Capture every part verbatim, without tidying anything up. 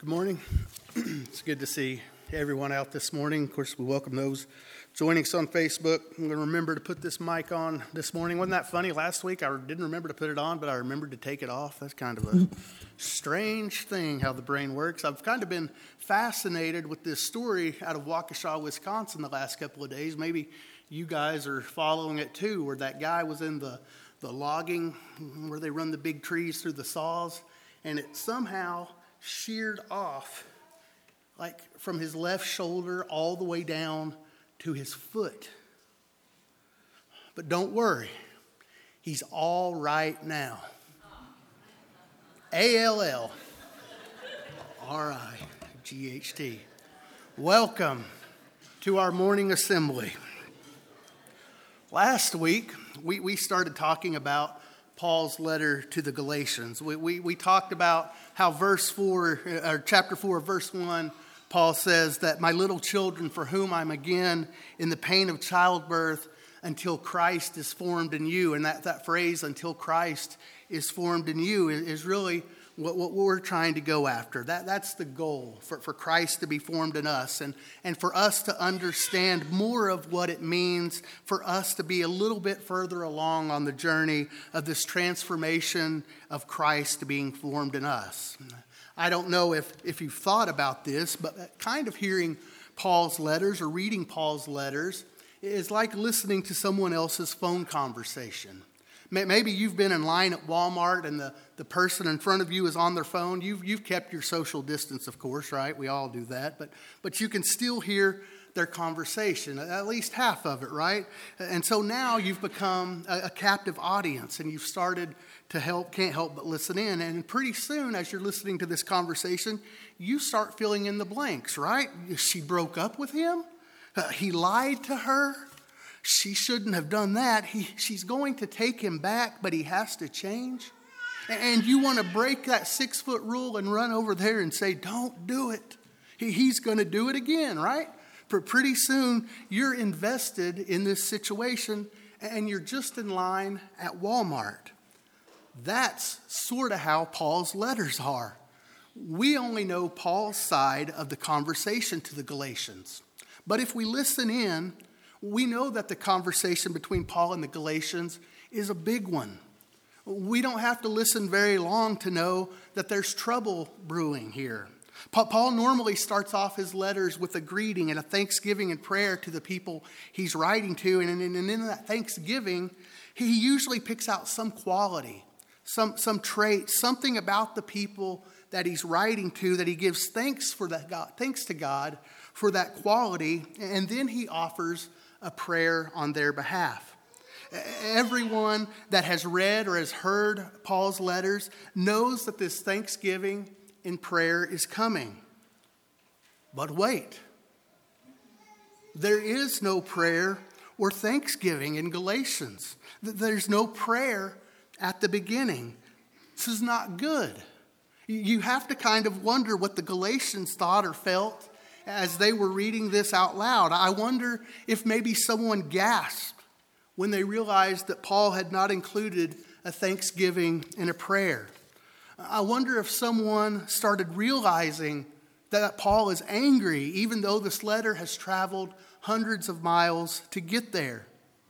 Good morning. It's good to see everyone out this morning. Of course, we welcome those joining us on Facebook. I'm going to remember to put this mic on this morning. Wasn't that funny? Last week I didn't remember to put it on, but I remembered to take it off. That's kind of a strange thing how the brain works. I've kind of been fascinated with this story out of Waukesha, Wisconsin the last couple of days. Maybe you guys are following it too, where that guy was in the, the logging, where they run the big trees through the saws, and it somehow sheared off, like from his left shoulder all the way down to his foot. But don't worry, he's all right now. A L L R I G H T. Welcome to our morning assembly. Last week, we, we started talking about Paul's letter to the Galatians. We, we, we talked about how verse four, or chapter four, verse one, Paul says that my little children for whom I'm again in the pain of childbirth until Christ is formed in you. And that, that phrase, until Christ is formed in you, is, is really what, what we're trying to go after. That, that's the goal, for, for Christ to be formed in us, and, and for us to understand more of what it means for us to be a little bit further along on the journey of this transformation of Christ being formed in us. I don't know if, if you've thought about this, but kind of hearing Paul's letters or reading Paul's letters is like listening to someone else's phone conversation. Maybe you've been in line at Walmart and the, the person in front of you is on their phone. You've, you've kept your social distance, of course, right? We all do that. But, but you can still hear their conversation, at least half of it, right? And so now you've become a, a captive audience, and you've started to help, can't help but listen in. And pretty soon, as you're listening to this conversation, you start filling in the blanks, right? She broke up with him. Uh, he lied to her. She shouldn't have done that. He, she's going to take him back, but he has to change. And you want to break that six-foot rule and run over there and say, don't do it. He, he's going to do it again, right? For pretty soon, you're invested in this situation, and you're just in line at Walmart. That's sort of how Paul's letters are. We only know Paul's side of the conversation to the Galatians. But if we listen in, we know that the conversation between Paul and the Galatians is a big one. We don't have to listen very long to know that there's trouble brewing here. Paul normally starts off his letters with a greeting and a thanksgiving and prayer to the people he's writing to. And in that thanksgiving, he usually picks out some quality, some, some trait, something about the people that he's writing to that he gives thanks for that God, thanks to God for that quality. And then he offers a prayer on their behalf. Everyone that has read or has heard Paul's letters knows that this thanksgiving in prayer is coming. But wait, there is no prayer or thanksgiving in Galatians. There's no prayer at the beginning. This is not good. You have to kind of wonder what the Galatians thought or felt as they were reading this out loud. I wonder if maybe someone gasped when they realized that Paul had not included a thanksgiving and a prayer. I wonder if someone started realizing that Paul is angry, even though this letter has traveled hundreds of miles to get there.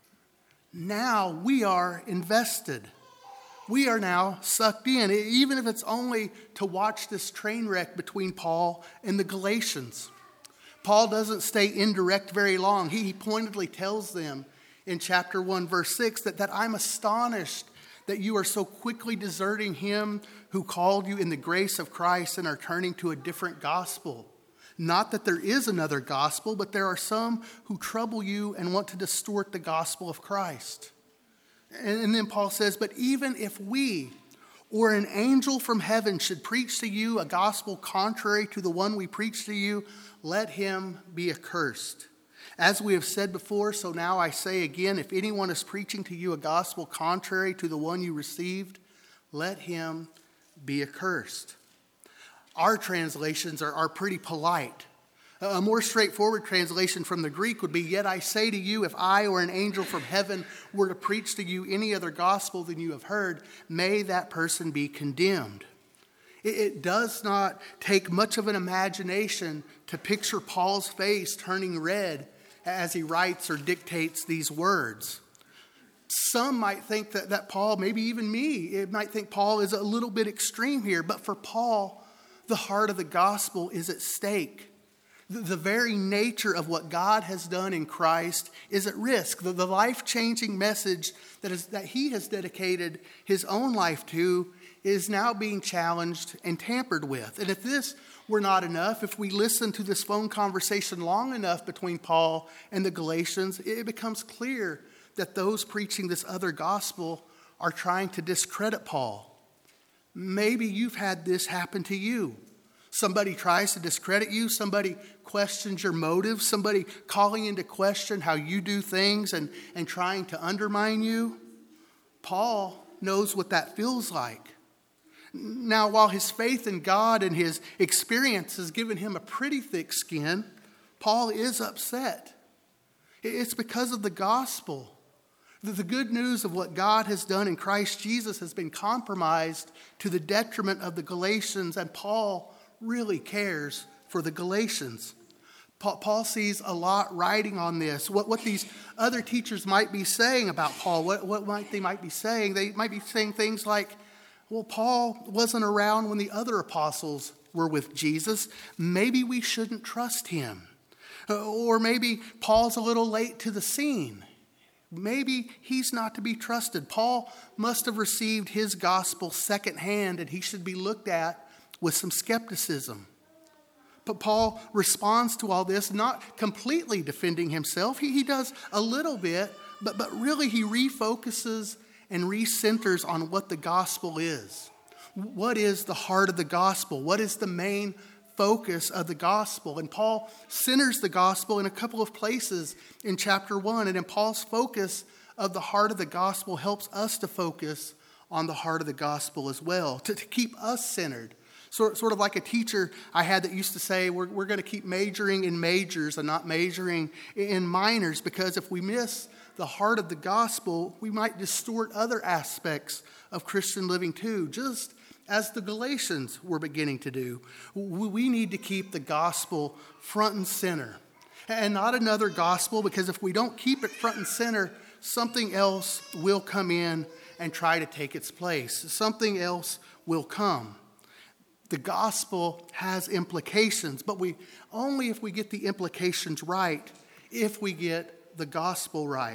Now we are invested. We are now sucked in, even if it's only to watch this train wreck between Paul and the Galatians. Paul doesn't stay indirect very long. He, he pointedly tells them in chapter one, verse six, that, that I'm astonished that you are so quickly deserting him who called you in the grace of Christ and are turning to a different gospel. Not that there is another gospel, but there are some who trouble you and want to distort the gospel of Christ. And, and then Paul says, but even if we or an angel from heaven should preach to you a gospel contrary to the one we preach to you, let him be accursed. As we have said before, so now I say again, if anyone is preaching to you a gospel contrary to the one you received, let him be accursed. Our translations are, are pretty polite. A more straightforward translation from the Greek would be, yet I say to you, if I or an angel from heaven were to preach to you any other gospel than you have heard, may that person be condemned. It, it does not take much of an imagination to picture Paul's face turning red as he writes or dictates these words. Some might think that, that Paul, maybe even me, it might think Paul is a little bit extreme here. But for Paul, the heart of the gospel is at stake. The, the very nature of what God has done in Christ is at risk. The, the life-changing message that, is, that he has dedicated his own life to is now being challenged and tampered with. And if this were not enough, if we listen to this phone conversation long enough between Paul and the Galatians, it becomes clear that those preaching this other gospel are trying to discredit Paul. Maybe you've had this happen to you. Somebody tries to discredit you. Somebody questions your motives. Somebody calling into question how you do things and, and trying to undermine you. Paul knows what that feels like. Now, while his faith in God and his experience has given him a pretty thick skin, Paul is upset. It's because of the gospel. The good news of what God has done in Christ Jesus has been compromised to the detriment of the Galatians, and Paul really cares for the Galatians. Paul sees a lot riding on this. What, what these other teachers might be saying about Paul, what, what might they might be saying? They might be saying things like, well, Paul wasn't around when the other apostles were with Jesus. Maybe we shouldn't trust him. Or maybe Paul's a little late to the scene. Maybe he's not to be trusted. Paul must have received his gospel secondhand, and he should be looked at with some skepticism. But Paul responds to all this, not completely defending himself. He, he does a little bit, but, but really he refocuses and recenters on what the gospel is. What is the heart of the gospel? What is the main focus of the gospel? And Paul centers the gospel in a couple of places in chapter one. And in Paul's focus of the heart of the gospel helps us to focus on the heart of the gospel as well, to, to keep us centered. Sort, sort of like a teacher I had that used to say, we're, we're going to keep majoring in majors and not majoring in minors, because if we miss the heart of the gospel, we might distort other aspects of Christian living too, just as the Galatians were beginning to do. We need to keep the gospel front and center, and not another gospel, because if we don't keep it front and center, something else will come in and try to take its place. Something else will come. The gospel has implications, but we only if we get the implications right, if we get the gospel right.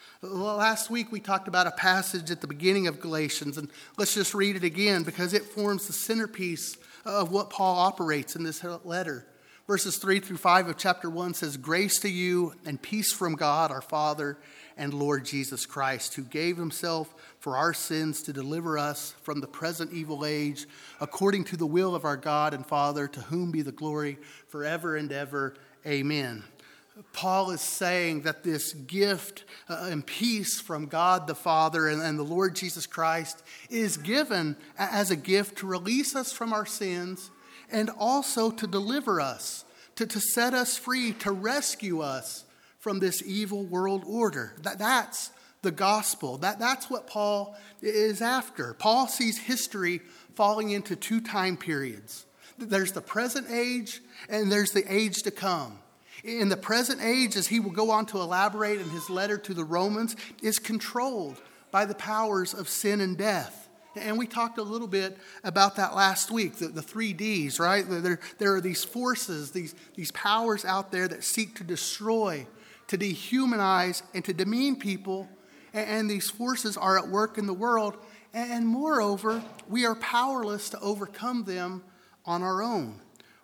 Last week we talked about a passage at the beginning of Galatians, and let's just read it again because it forms the centerpiece of what Paul operates in this letter. Verses three through five of chapter one says, "Grace to you and peace from God our Father and Lord Jesus Christ, who gave himself for our sins to deliver us from the present evil age, according to the will of our God and Father, to whom be the glory forever and ever. Amen." Paul is saying that this gift uh, and peace from God the Father and, and the Lord Jesus Christ is given as a gift to release us from our sins and also to deliver us, to, to set us free, to rescue us from this evil world order. That, that's the gospel. That, that's what Paul is after. Paul sees history falling into two time periods. There's the present age and there's the age to come. In the present age, as he will go on to elaborate in his letter to the Romans, is controlled by the powers of sin and death. And we talked a little bit about that last week, the, the three Ds, right? There, there are these forces, these, these powers out there that seek to destroy, to dehumanize, and to demean people. And, and these forces are at work in the world. And moreover, we are powerless to overcome them on our own.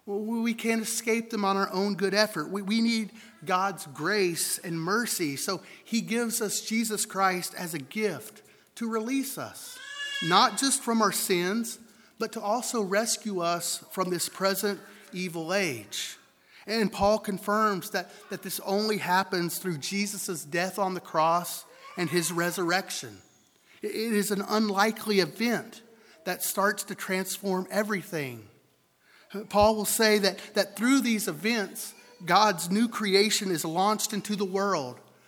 We can't escape them on our own good effort. We, we need God's grace and mercy. So he gives us Jesus Christ as a gift to release us, not just from our sins, but to also rescue us from this present evil age. And Paul confirms that, that this only happens through Jesus' death on the cross and his resurrection. It is an unlikely event that starts to transform everything. Paul will say that, that through these events, God's new creation is launched into the world.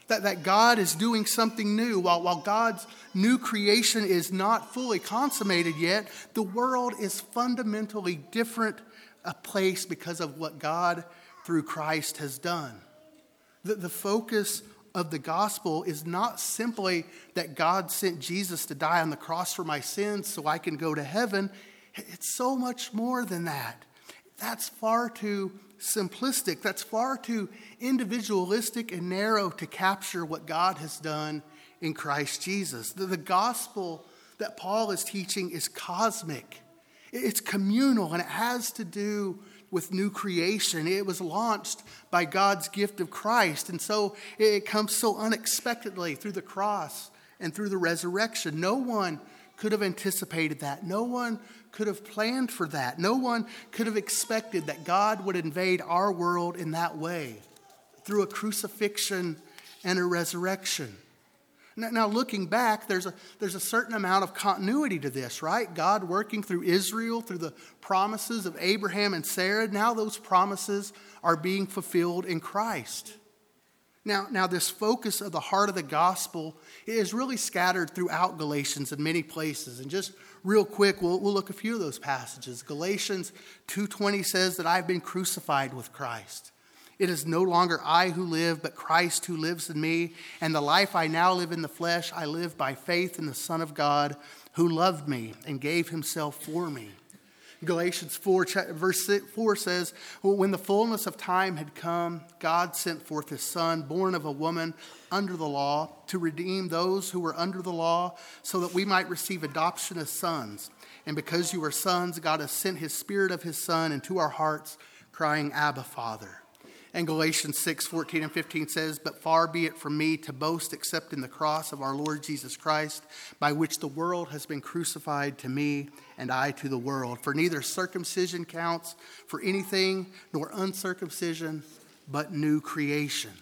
That, that God is doing something new. While, while God's new creation is not fully consummated yet, the world is fundamentally different a place because of what God through Christ has done. The, the focus of the gospel is not simply that God sent Jesus to die on the cross for my sins so I can go to heaven. It's so much more than that. That's far too simplistic. That's far too individualistic and narrow to capture what God has done in Christ Jesus. The, the gospel that Paul is teaching is cosmic. It's communal, and it has to do with new creation. It was launched by God's gift of Christ, and so it comes so unexpectedly through the cross and through the resurrection. No one could have anticipated that. No one could have planned for that. No one could have expected that God would invade our world in that way, through a crucifixion and a resurrection. Now, looking back, there's a, there's a certain amount of continuity to this, right? God working through Israel, through the promises of Abraham and Sarah. Now those promises are being fulfilled in Christ. Now, now this focus of the heart of the gospel is really scattered throughout Galatians in many places. And just real quick, we'll, we'll look at a few of those passages. Galatians two twenty says that I've been crucified with Christ. It is no longer I who live, but Christ who lives in me. And the life I now live in the flesh, I live by faith in the Son of God who loved me and gave himself for me. Galatians four, verse four says, well, when the fullness of time had come, God sent forth his Son, born of a woman under the law, to redeem those who were under the law, so that we might receive adoption as sons. And because you are sons, God has sent his Spirit of his Son into our hearts, crying, Abba, Father. And Galatians six, fourteen and fifteen says, but far be it from me to boast except in the cross of our Lord Jesus Christ, by which the world has been crucified to me and I to the world. For neither circumcision counts for anything, nor uncircumcision, but new creation.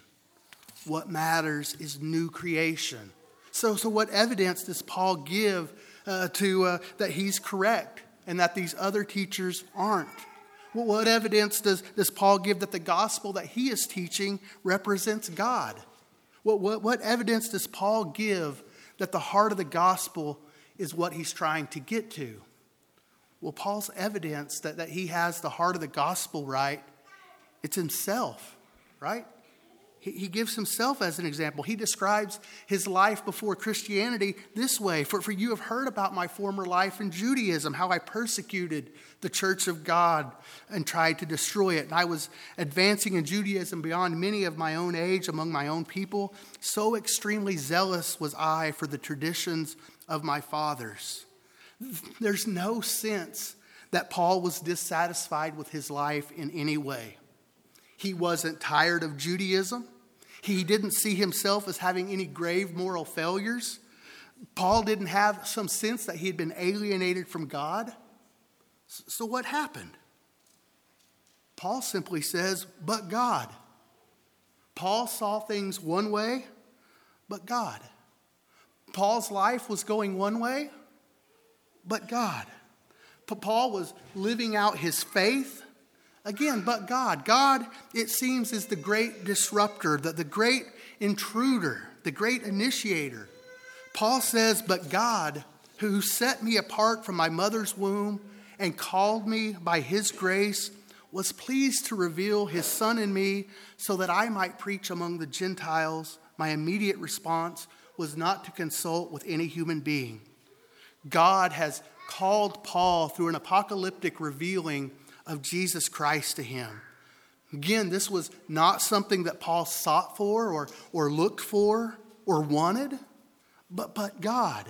What matters is new creation. So, so what evidence does Paul give uh, to uh, that he's correct and that these other teachers aren't? Well, what evidence does, does Paul give that the gospel that he is teaching represents God? What, what, what evidence does Paul give that the heart of the gospel is what he's trying to get to? Well, Paul's evidence that, that he has the heart of the gospel right, it's himself, right? He, he gives himself as an example. He describes his life before Christianity this way. For, for you have heard about my former life in Judaism, how I persecuted the church of God and tried to destroy it. And I was advancing in Judaism beyond many of my own age among my own people. So extremely zealous was I for the traditions of my fathers. There's no sense that Paul was dissatisfied with his life in any way. He wasn't tired of Judaism. He didn't see himself as having any grave moral failures. Paul didn't have some sense that he had been alienated from God. So what happened? Paul simply says, but God. Paul saw things one way, but God. Paul's life was going one way, but God. Paul was living out his faith, again, but God. God, it seems, is the great disruptor, the, the great intruder, the great initiator. Paul says, but God, who set me apart from my mother's womb and called me by his grace, was pleased to reveal his Son in me so that I might preach among the Gentiles. My immediate response was not to consult with any human being. God has called Paul through an apocalyptic revealing of Jesus Christ to him. Again, this was not something that Paul sought for or, or looked for or wanted, but, but God.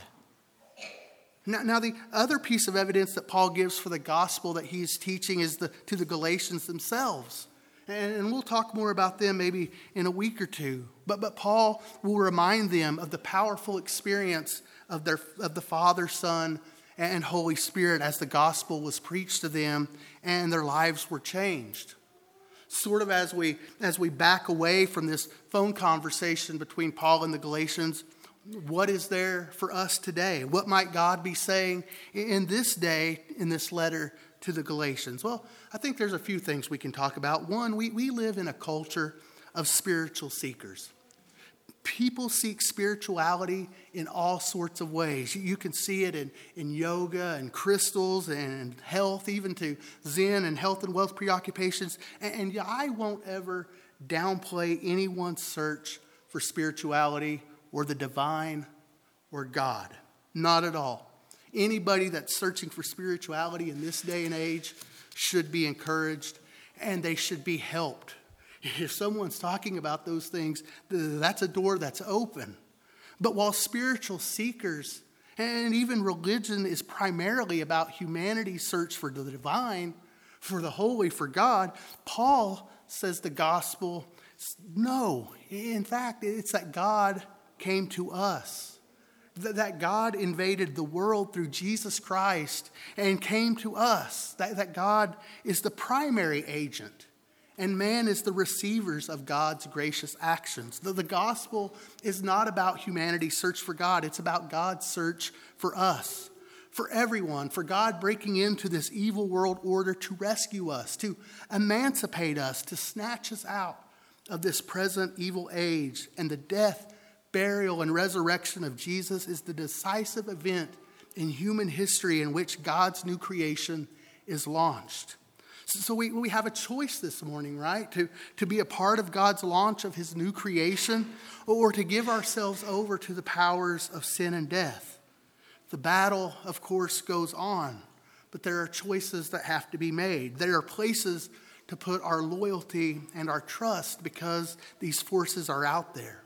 Now, now, the other piece of evidence that Paul gives for the gospel that he's teaching is the, to the Galatians themselves. And, and we'll talk more about them maybe in a week or two. But, but Paul will remind them of the powerful experience of, their, of the Father, Son, and Holy Spirit as the gospel was preached to them and their lives were changed. Sort of as we, as we back away from this phone conversation between Paul and the Galatians, what is there for us today? What might God be saying in this day, in this letter to the Galatians? Well, I think there's a few things we can talk about. One, we, we live in a culture of spiritual seekers. People seek spirituality in all sorts of ways. You can see it in, in yoga and crystals and health, even to Zen and health and wealth preoccupations. And, and I won't ever downplay anyone's search for spirituality or the divine or God. Not at all. Anybody that's searching for spirituality in this day and age should be encouraged, and they should be helped. If someone's talking about those things, that's a door that's open. But while spiritual seekers and even religion is primarily about humanity's search for the divine, for the holy, for God, Paul says the gospel, no. In fact, it's that God came to us. That God invaded the world through Jesus Christ and came to us. That, that God is the primary agent and man is the receivers of God's gracious actions. The, the gospel is not about humanity's search for God. It's about God's search for us, for everyone, for God breaking into this evil world order to rescue us, to emancipate us, to snatch us out of this present evil age. And the death, burial, and resurrection of Jesus is the decisive event in human history in which God's new creation is launched. So we, we have a choice this morning, right? To, to be a part of God's launch of his new creation, or to give ourselves over to the powers of sin and death. The battle, of course, goes on, but there are choices that have to be made. There are places to put our loyalty and our trust because these forces are out there.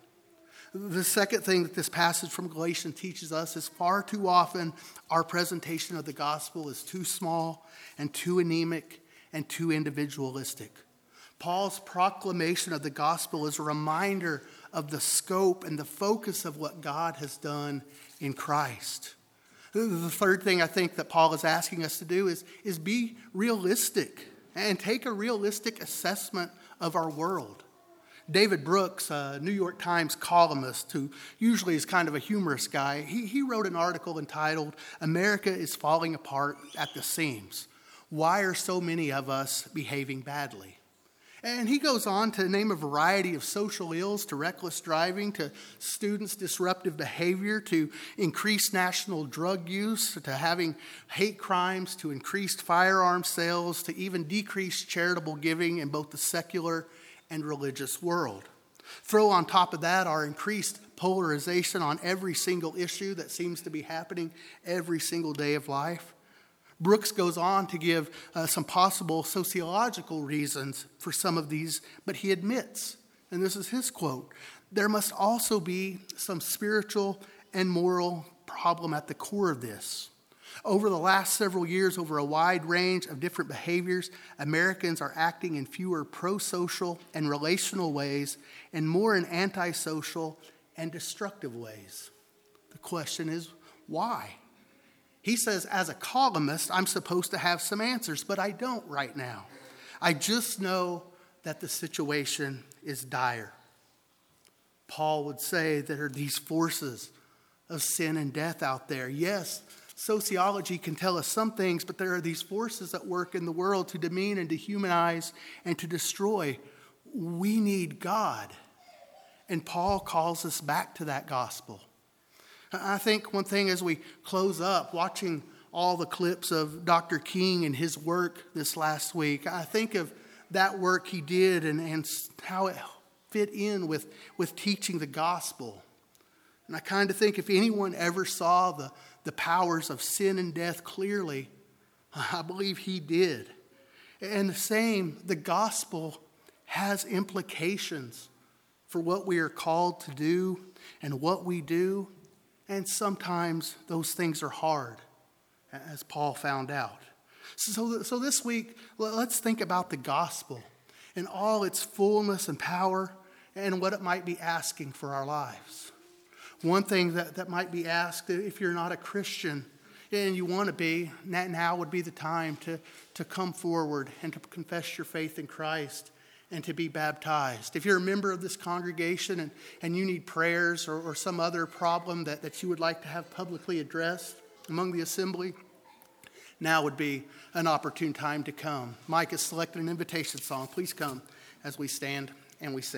The second thing that this passage from Galatians teaches us is far too often our presentation of the gospel is too small and too anemic and too individualistic. Paul's proclamation of the gospel is a reminder of the scope and the focus of what God has done in Christ. The third thing I think that Paul is asking us to do is, is be realistic and take a realistic assessment of our world. David Brooks, a New York Times columnist who usually is kind of a humorous guy, he, he wrote an article entitled, "America is Falling Apart at the Seams. Why are so many of us behaving badly?" And he goes on to name a variety of social ills, to reckless driving, to students' disruptive behavior, to increased national drug use, to having hate crimes, to increased firearm sales, to even decreased charitable giving in both the secular and religious world. Throw on top of that our increased polarization on every single issue that seems to be happening every single day of life. Brooks goes on to give uh, some possible sociological reasons for some of these, but he admits, and this is his quote, "There must also be some spiritual and moral problem at the core of this. Over the last several years, over a wide range of different behaviors, Americans are acting in fewer pro-social and relational ways and more in antisocial and destructive ways." The question is, why? He says, as a columnist, I'm supposed to have some answers, but I don't right now. I just know that the situation is dire. Paul would say there are these forces of sin and death out there. Yes, sociology can tell us some things, but there are these forces at work in the world to demean and dehumanize and to destroy. We need God. And Paul calls us back to that gospel. I think one thing as we close up, watching all the clips of Doctor King and his work this last week, I think of that work he did and, and how it fit in with, with teaching the gospel. And I kind of think if anyone ever saw the, the powers of sin and death clearly, I believe he did. And the same, the gospel has implications for what we are called to do and what we do. And sometimes those things are hard, as Paul found out. So, so this week, let's think about the gospel in all its fullness and power and what it might be asking for our lives. One thing that, that might be asked, if you're not a Christian and you want to be, now would be the time to, to come forward and to confess your faith in Christ and to be baptized. If you're a member of this congregation and, and you need prayers or, or some other problem that, that you would like to have publicly addressed among the assembly, now would be an opportune time to come. Mike has selected an invitation song. Please come as we stand and we sing.